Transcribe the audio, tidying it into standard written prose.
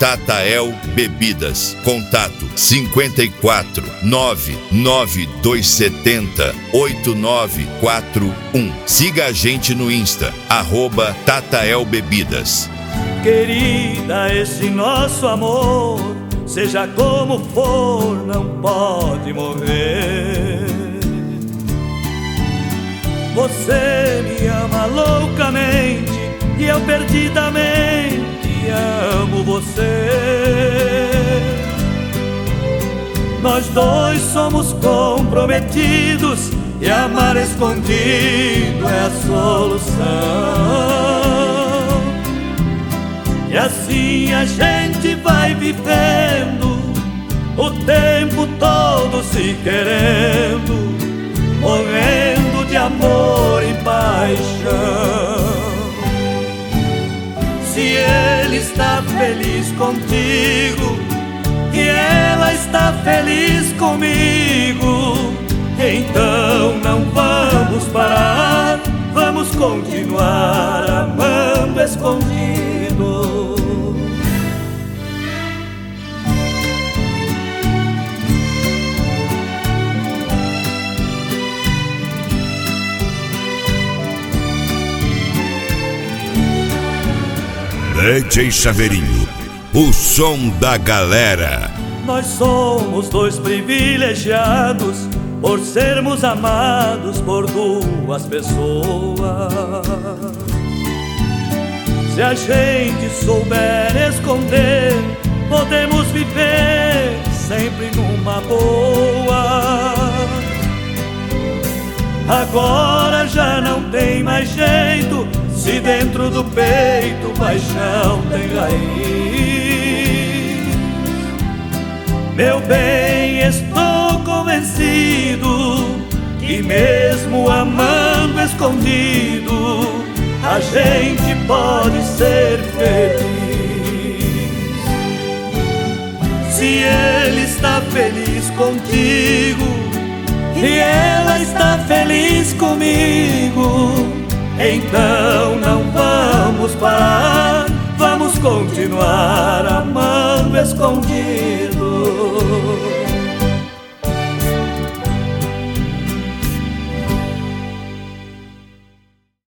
Tatael Bebidas. Contato 54 99270 8941. Siga a gente no Insta, @Tatael Bebidas. Querida, esse nosso amor, seja como for, não pode morrer. Você me ama loucamente e eu perdidamente amo você. Nós dois somos comprometidos e amar escondido é a solução. E assim a gente vai vivendo o tempo todo se querendo, morrendo de amor e paixão. Se ele está feliz contigo e ela está feliz comigo, então não vamos parar, vamos continuar amando escondido. DJ Chaveirinho, o som da galera. Nós somos dois privilegiados por sermos amados por duas pessoas. Se a gente souber esconder, podemos viver sempre numa boa. Agora já não tem mais jeito, se dentro do peito paixão tem raiz. Meu bem, estou convencido que mesmo amando escondido, a gente pode ser feliz. Se ele está feliz contigo e ela está feliz comigo, então não vamos parar, vamos continuar amando escondido.